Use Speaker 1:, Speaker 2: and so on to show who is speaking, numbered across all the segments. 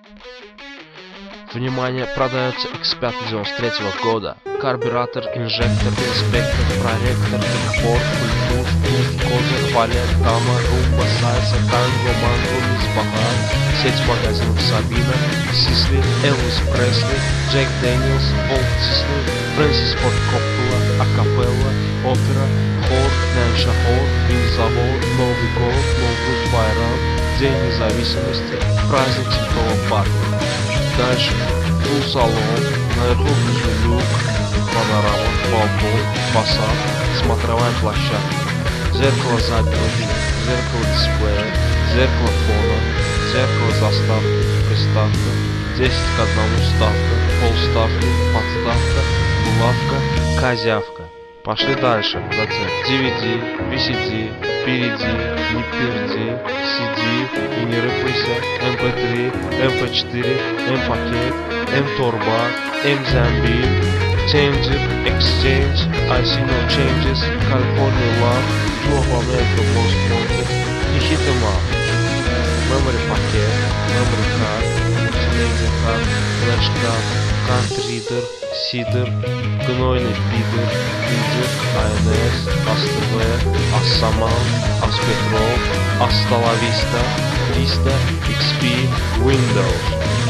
Speaker 1: Внимание, продается X5 93 года. Карбюратор, инжектор, инспектор, проректор, прибор, пульт, козырь, валет, тама, румба, сальса, танго, манго, мисбаха, сеть магазинов Сабина, Сисли, Элвис Пресли, Джек Дэниелс, Волт Дисней, Фрэнсис Форд Коппола, Акапелла, опера, хор, Нэнша хор, винзавод, Новый год, Новый Байрам, День независимости, праздник Святого Патрика. Дальше салон, наверху внизу люк, панорама, балкон, фасад, смотровая площадка, зеркало заднего вида, зеркало дисплея, зеркало фона, зеркало заставки, приставка, 10 к 1 ставка, полставки, подставка, булавка, козявка. Пошли дальше. Затем DVD, VCD, впереди, не перди, CD и не рыпайся, MP3, MP4, M-пакет, M-торба, M-замбиль, Changer, Exchange, I see no changes, California Love, Two of America Most Wanted и Hit 'em Up. Memory пакет, Memory card, Multimedia card, Flash card, Card Reader, Сидер, гнойный пидор, лидер, АНС, АСТВ, Ассаман, Аспетрол, Асталависта, Vista, XP, Windows.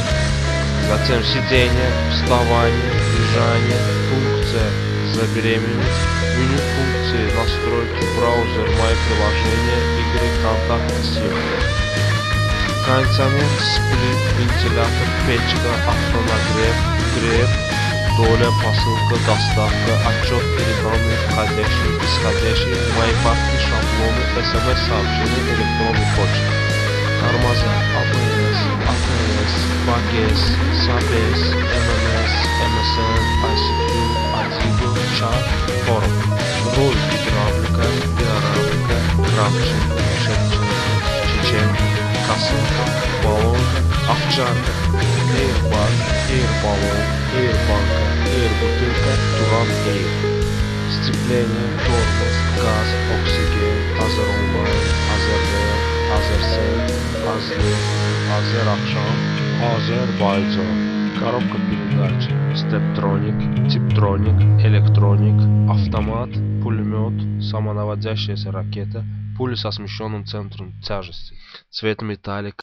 Speaker 1: Затем сиденье, вставание, лежание, функция забеременеть, меню функции, настройки, браузер, мои приложения, игры, контакты, съемки. Кондиционер, сплит, вентилятор, печка, автонагрев, грев, доля, посылка, доставка, отчет, переданные, входящие, исходящие, мои папки, шаблоны, смс-сообщения, электронной почты. Тормоза, АБС, АТС, БАГС, САБС, ММС, МСН, ICQ, Адиго, чат, форум. Руль, гидравлика, биоравлика, кравченко, шепченко, чеченко, косынка, баллонка, овчарка, эйрбаг, эйрбаллон, эйрбанка, эйрбутылка, туран, эйр. Сцепление, тормоз, газ, оксиген, азеролайн, азернефть, азерсейт, азлы, азерахшам, Азербайджан. Коробка передач, стептроник, типтроник, электроник, автомат, пулемет, самонаводящаяся ракета, пуля со смещенным центром тяжести, цвет металлик.